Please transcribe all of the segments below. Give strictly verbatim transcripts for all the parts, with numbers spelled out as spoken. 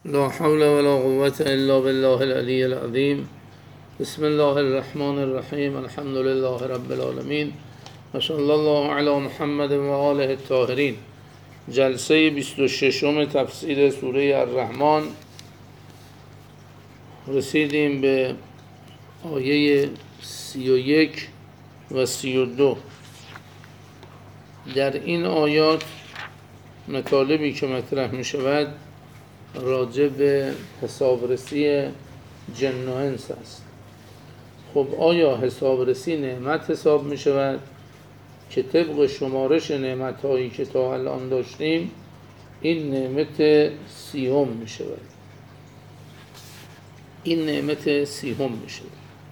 لا حول ولا قوة إلا بالله العلي العظيم. بسم الله الرحمن الرحیم. الحمد لله رب العالمین و صلی الله علی محمد و آله الطاهرین. جلسه بیست و ششم تفسیر سوره الرحمن. رسیدیم به آیه سی و یک و سی و دو. در این آیات مطالبی که مطرح می شود راجع به حسابرسی جن و انس است. خب آیا حسابرسی نعمت حساب می شود که طبق شمارش نعمت هایی که تا الان داشتیم این نعمت سیهم می شود این نعمت سیهم می شود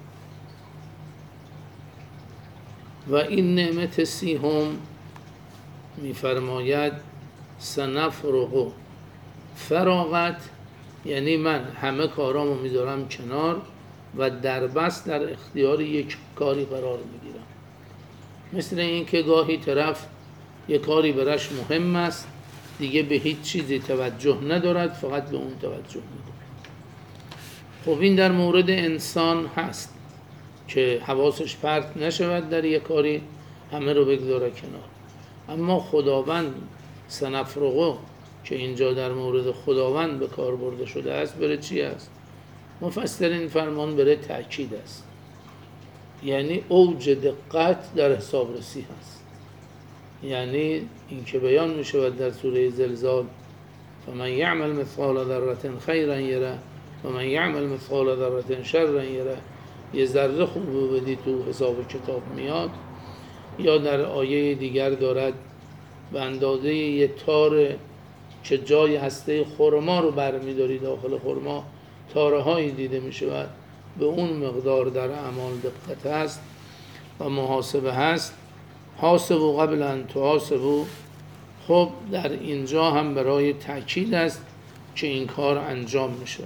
و این نعمت سیهم می فرماید سنفرغ. فراغت یعنی من همه کارامو میذارم کنار و در بس در اختیار یک کاری قرار میگیرم. مثل این که گاهی طرف یک کاری برش مهم است، دیگه به هیچ چیزی توجه ندارد، فقط به اون توجه میکنه. خب این در مورد انسان هست که حواسش پرت نشود در یک کاری، همه رو بگذاره کنار. اما خداوند سنفرغ که اینجا در مورد خداوند به کار برده شده است، بره چی است؟ مفسرین فرمان بره تأکید است، یعنی اوج دقت در حسابرسی هست. یعنی این که بیان می شود در سوره زلزال فمن یعمل مثقال ذره خیرا یره و من یعمل مثقال ذره شرا یره، یه ذره خوب بدی تو حساب کتاب میاد. یا در آیه دیگر دارد به اندازه یه تار که جای هسته خرما رو برمی‌داری، داخل خرما تاره هایی دیده می شود، به اون مقدار در اعمال دقت هست و محاسبه هست. حاسبوا قبل ان تحاسبوا. خب در اینجا هم برای تأکید است که این کار انجام میشه.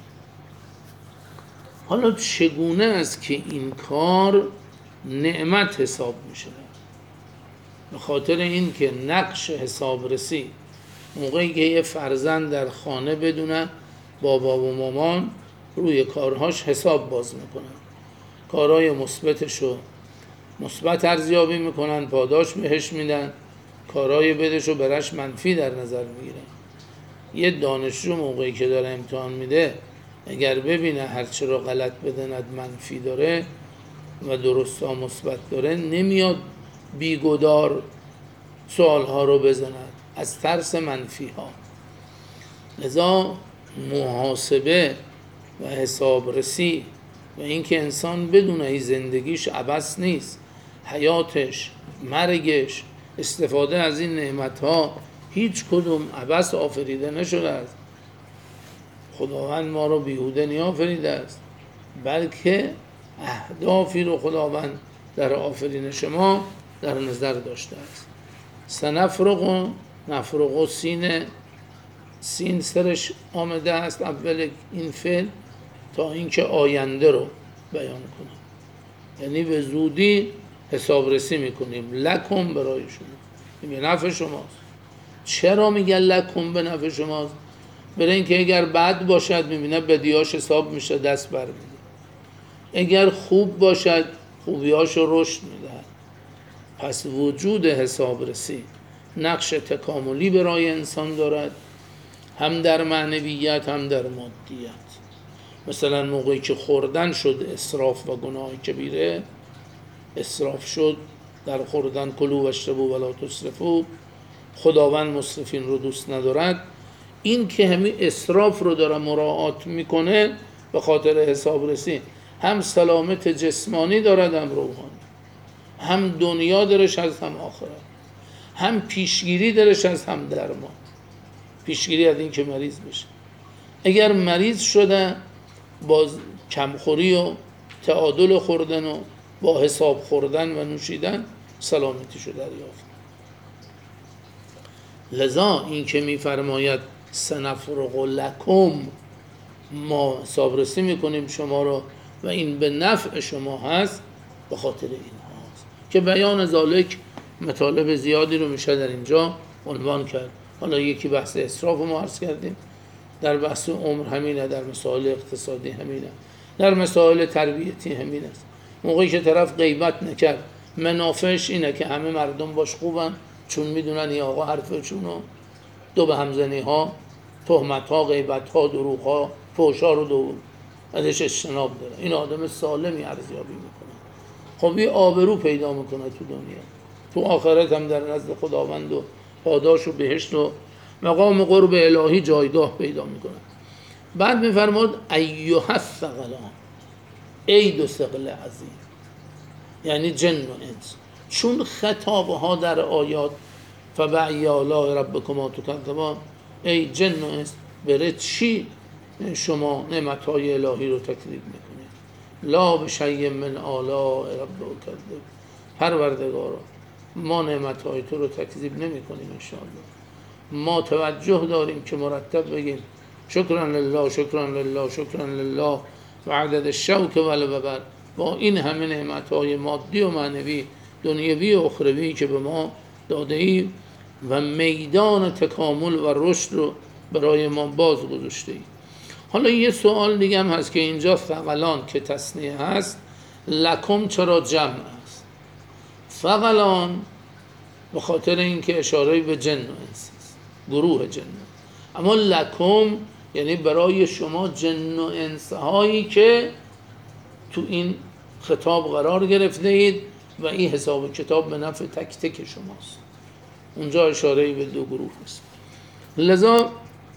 حالا چگونه است که این کار نعمت حساب میشه؟ به خاطر این که نقش حسابرسی موقعی که یه فرزند در خانه بدونه بابا و مامان روی کارهاش حساب باز میکنن، کارهای مثبتشو مثبت ارزیابی میکنن، پاداش بهش میدن، کارهای بدشو برش منفی در نظر میگیرن. یه دانشجو موقعی که داره امتحان میده اگر ببینه هرچه رو غلط بدند منفی داره و درست ها مثبت داره، نمیاد بیگدار سوالها رو بزند از ترس منفی ها. لذا محاسبه و حسابرسی و اینکه انسان بدونه ای زندگیش عبث نیست، حیاتش، مرگش، استفاده از این نعمت ها هیچ کدوم عبث آفریده نشده است. خداوند ما رو بیهوده نیافریده است، بلکه اهدافی رو خداوند در آفرینش ما در نظر داشته است. سنفرغ، نفرغ سین سین سرش آمده است اول این فعل تا اینکه آینده رو بیان کنه، یعنی به زودی حسابرسی میکنیم. لکم برای شما، به نفع شماست. چرا میگن لکم به نفع شماست؟ برای اینکه اگر بد باشد میبینه بدیاش حساب میشه، دست بر میده. اگر خوب باشد خوبیاش رو رشد میده. پس وجود حسابرسی نقش تکاملی برای انسان دارد، هم در معنویت هم در مادیت. مثلا موقعی که خوردن شد اسراف و گناه کبیره، اسراف شد در خوردن، کلوا واشربوا ولا تسرفوا، خداوند مسرفین رو دوست ندارد. این که همین اسراف رو داره مراعات میکنه به خاطر حسابرسی، هم سلامت جسمانی دارد هم روحانی، هم دنیا درش از هم آخرت، هم پیشگیری درش از هم درمان، پیشگیری از این که مریض بشه. اگر مریض شده با کمخوری و تعادل خوردن و با حساب خوردن و نوشیدن سلامتیشو دریافت. لذا این که میفرماید سنفرغ لکم، ما حسابرسی میکنیم شما رو و این به نفع شما هست، به خاطر این هاست که بیان ذالک مطالب زیادی رو میشه در اینجا عنوان کرد. حالا یکی بحث اسراف رو ما عرض کردیم، در بحث عمر همینه، در مسائل اقتصادی همینه، در مسائل تربیتی همین است. موقعی که طرف غیبت نکرد منافعش اینه که همه مردم باش خوبن، چون میدونن این آقا حرفشونو، دو به همزنی ها، تهمت ها، غیبت ها، دروغ ها، فحش ها رو دو ازش اجتناب داره. این آدم سالمی ارزیابی میکنه. خب این آبرو پیدا میکنه تو دنیا، تو آخرت هم در نزد خداوند و پاداش و بهشت و مقام قرب الهی جایگاه پیدا میکنه. بعد میفرماد ایها الثقلان، ای دو ثقل عظیم، یعنی جن و انس. چون خطابه ها در آیات فبأی آلاء ربکما تکذبان، ای جن و انس، بره چی شما نعمتهای الهی رو تکذیب میکنید؟ لا بشیء من آلاء ربک تکذب، پروردگارا ما نعمتهای تو رو تکذیب نمی کنیم انشاءالله. ما توجه داریم که مرتب بگیم شکرا لله شکرا لله شکرا لله و عدد الشوک و الوبر، با این همه نعمتهای مادی و معنوی دنیوی و اخروی که به ما داده ای و میدان تکامل و رشد رو برای ما باز گذاشته ای. حالا یه سوال دیگه هم هست که اینجا ثقلان که تثنیه هست، لکم چرا جمع است؟ ثقلان به خاطر اینکه اشاره به جن و انس است، گروه جن. اما لکم یعنی برای شما جن و انس هایی که تو این خطاب قرار گرفته اید و این حساب کتاب به نفع تک تک شماست. اونجا اشاره به دو گروه است. لذا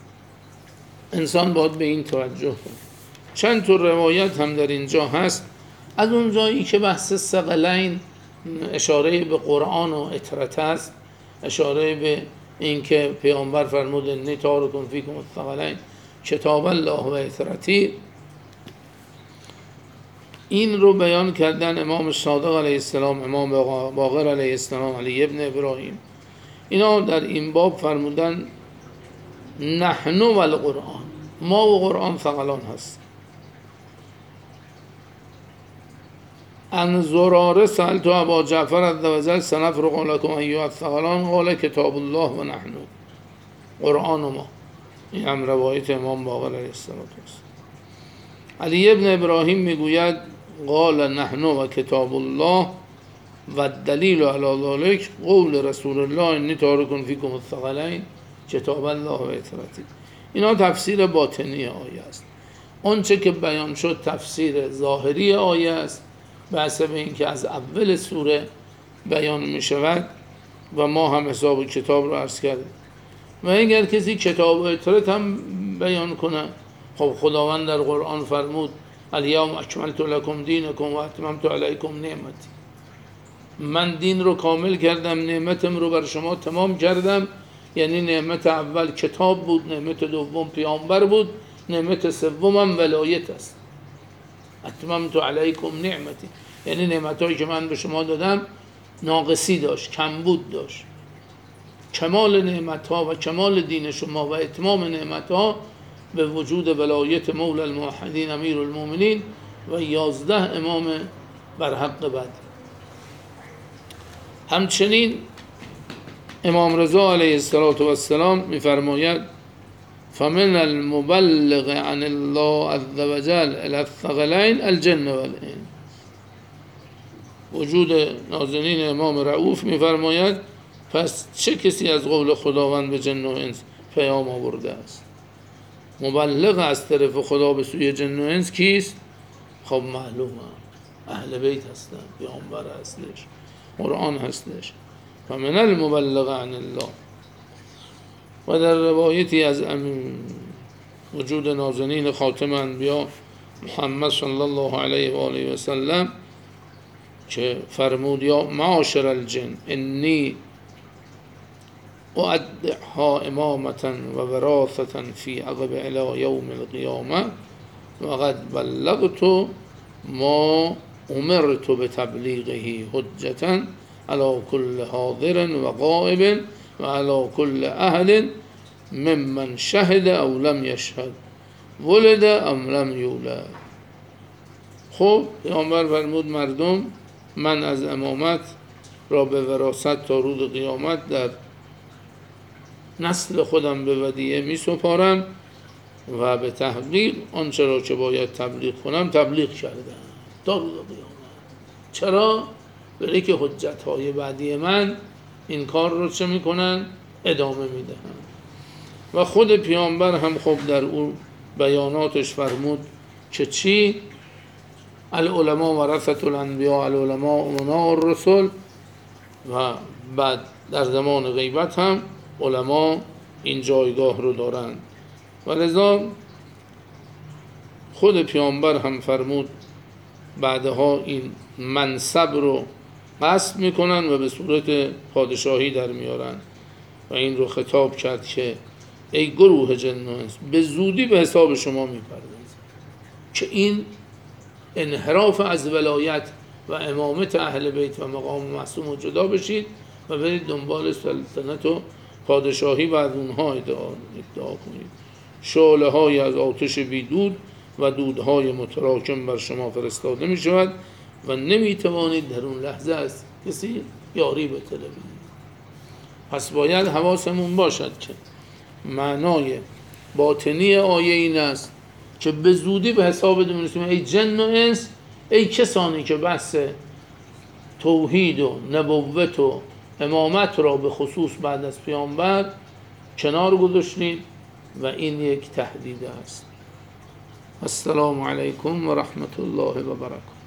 انسان باید به این توجه کنه. چند تا روایت هم در اینجا هست. از اونجایی که بحث ثقلین اشاره به قرآن و اطرت است، اشاره به اینکه پیامبر فرمود انی تارک فیکم الثقلین کتاب الله و اطرتی، این رو بیان کردن امام صادق علیه السلام، امام باقر علیه السلام، علی ابن ابراهیم. اینا در این باب فرمودن نحن و القرآن، ما و قرآن ثقلان هست. ان زراره سألت ابا جعفر عزوجل سنفرغ لكم ایها الثقلان قال کتاب الله و نحن، قرآن و ما. این هم روایت امام باقر علیه السلام است. علی ابن ابراهیم میگوید قال نحن و کتاب الله و دلیل علی ذلک قول رسول الله انی تارک فیکم الثقلین کتاب الله و اطرتی. اینا تفسیر باطنی آیه است. آنچه که بیان شد تفسیر ظاهری آیه است، به حسب اینکه از اول سوره بیان می شود و ما هم حساب کتاب رو عرض کردیم. و اگر کسی کتاب و اطرت هم بیان کنه، خب خداوند در قرآن فرمود الیوم اکملت لکم دینکم و اتممت علیکم نعمتی، من دین رو کامل کردم، نعمتم رو بر شما تمام کردم. یعنی نعمت اول کتاب بود، نعمت دوم پیامبر بود، نعمت سومم ولایت است. اتممت علیکم نعمتی یعنی نعمتایی که من به شما دادم ناقصی داشت، کمبود داشت. کمال نعمتها و کمال دین شما و اتمام نعمتها به وجود ولایت مولا الموحدین امیر المؤمنین و یازده امام برحق بدر. همچنین امام رضا علیه السلام میفرماید فمن المبلغ عن الله عز وجل الى الثقلین الجن والانس. وجود نازنین امام رؤوف میفرماید پس چه کسی از قول خداوند به جن و انس پیام آورده است؟ مبلغ از طرف خدا به سوی جن و انس کیست؟ خب معلومه اهل بیت هستن، پیامبر هستش، قرآن هستش. فمن المبلغ عن الله. و در روایتی از وجود نازنین خاتم انبیا محمد صلی الله علیه و آله و سلم که فرمود یا معاشر الجن انی اودعها امامتا و وراثتا فی عقب الی یوم القیامه و قد بلغت ما امرت بتبلیغه حجتا علی کل حاضر و غائب و علی کل اهل ممن شهد او لم یشهد ولد ام لم یولد. خب پیامبر فرمود مردم من از امامت را به وراثت تا روز قیامت در نسل خودم به ودیعه می سپارم و به تحقیق آنچه را که باید تبلیغ کنم تبلیغ کردم تا روز قیامت. چرا؟ برای که حجت های بعدی من این کار رو چه میکنن؟ ادامه میدهن. و خود پیامبر هم خب در اون بیاناتش فرمود که چی؟ العلماء ورثة الانبیاء العلماء امناء الرسل. و بعد در زمان غیبت هم علما این جایگاه رو دارند و لذا خود پیامبر هم فرمود بعدها این منصب رو قصد میکنن و به صورت پادشاهی در میارن و این رو خطاب کرد که ای گروه جن و انس به زودی به حساب شما میپردازم که این انحراف از ولایت و امامت اهل بیت و مقام معصوم رو جدا بشید و برید دنبال سلطنت و پادشاهی و از اونها ادعا, ادعا کنید. شعله های از آتش بیدود و دودهای متراکم بر شما فرستاده می شود و نمی توانید در اون لحظه از کسی یاری بطلبید. پس باید حواسمون باشد که معنای باطنی آیه این است که به زودی به حساب دونستیم ای جن و انس، ای کسانی که بحث توحید و نبوت و امامت را به خصوص بعد از پیامبر کنار گذاشتید و این یک تهدید است. السلام علیکم و رحمت الله و برکاته.